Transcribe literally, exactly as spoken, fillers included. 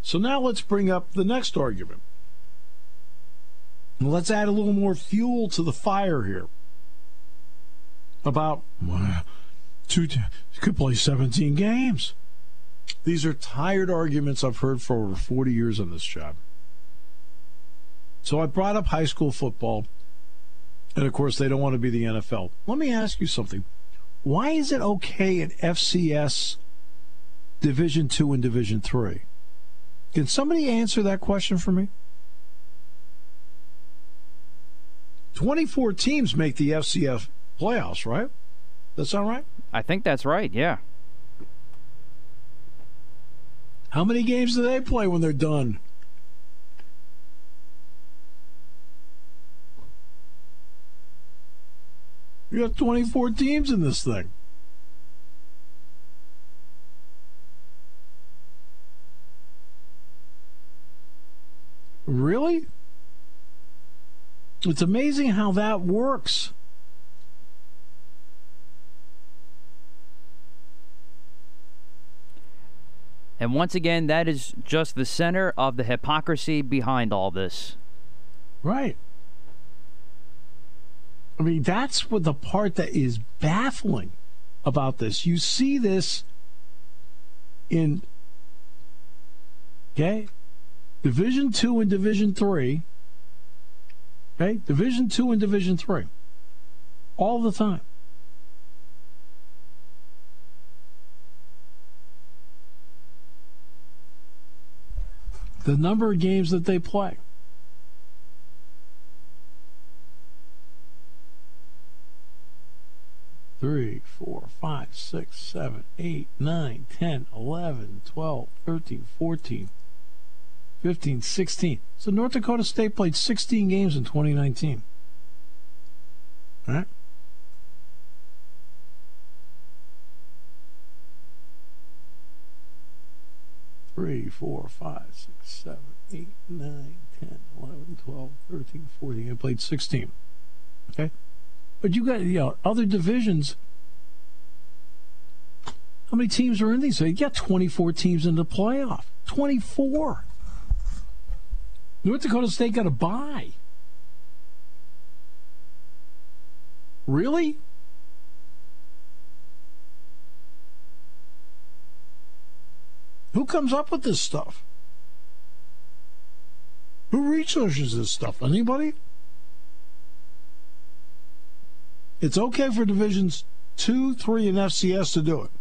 So now let's bring up the next argument. Let's add a little more fuel to the fire here. About, well, two, you could play seventeen games. These are tired arguments I've heard for over forty years on this job. So I brought up high school football, and of course they don't want to be the N F L. Let me ask you something. Why is it okay at F C S Division two and Division three? Can somebody answer that question for me? twenty-four teams make the F C S playoffs, right? That sound right? I think that's right, yeah. How many games do they play when they're done? You have twenty-four teams in this thing. Really? It's amazing how that works. And once again, that is just the center of the hypocrisy behind all this. Right. I mean, that's what the part that is baffling about this. You see this in, okay, Division two and Division three. Okay, Division two and Division three. All the time. The number of games that they play. Three, four, five, six, seven, eight, nine, ten, eleven, twelve, thirteen, fourteen, fifteen, sixteen. So North Dakota State played sixteen games in twenty nineteen. All right? Three, four, five, six, seven, eight, nine, ten, eleven, twelve, thirteen, fourteen. They played sixteen. Okay? But you got, you know, other divisions. How many teams are in these? So you got twenty-four teams in the playoff. twenty-four. North Dakota State got a bye. Really? Who comes up with this stuff? Who researches this stuff? Anybody? It's okay for Divisions two, three, and F C S to do it.